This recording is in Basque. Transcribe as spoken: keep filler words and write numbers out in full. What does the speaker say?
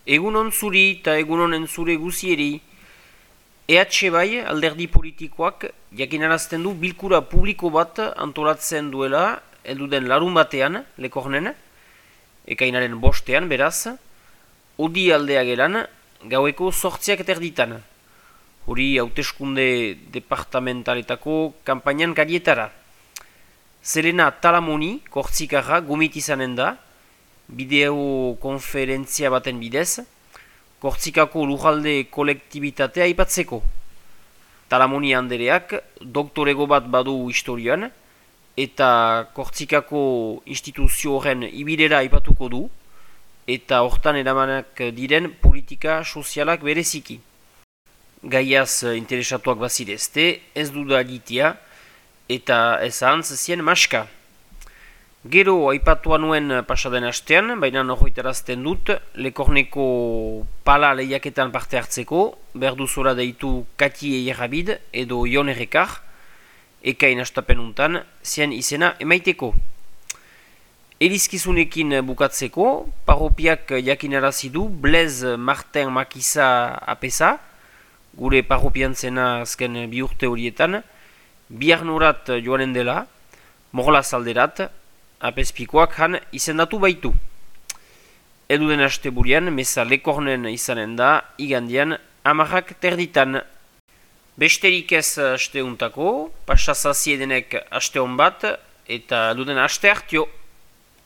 Egunon zuri eta egunonen zure guzieri, E H bai alderdi politikoak jakinarazten du bilkura publiko bat antolatzen duela elduden larun batean, Lekornen, ekainaren bostean, beraz, odi aldea gelan, gaueko sortziak terditan. Hori hauteskunde departamentaletako kampainan garietara. Zelena Talamoni, kortzikarra, gomit izanen da, bideo konferentzia baten bidez, Kortzikako lujalde kolektibitatea aipatzeko. Talamoni andereak doktorego bat badu historian, eta Kortzikako instituzio horren ibilera aipatuko du, eta hortan eramanak diren politika sozialak bereziki. Gaiaz interesatuak bazirezte, ez duda egitea, eta ez ahantz zien maska. Gero aipatua nuen pasaden astean, baina nojoitarazten dut, Lekorneko pala lehiaketan parte hartzeko, berduzora deitu Kati Eierrabid edo Jon Errekar, ekain astapenuntan, zien izena emaiteko. Elizkizunekin bukatzeko, parropiak jakinarazi du Blaise Martin Makisa apesa, gure parropian zena azken bi urte horietan, biarnorat joanen dela, morla zalderat, apezpikoak han izendatu baitu. Eduden aste burian, meza Lekornen izanen da, igandian, amarrak terditan. Besterik ez asteuntako, pasazaziedenek aste hon bat, eta eduden aste hartio.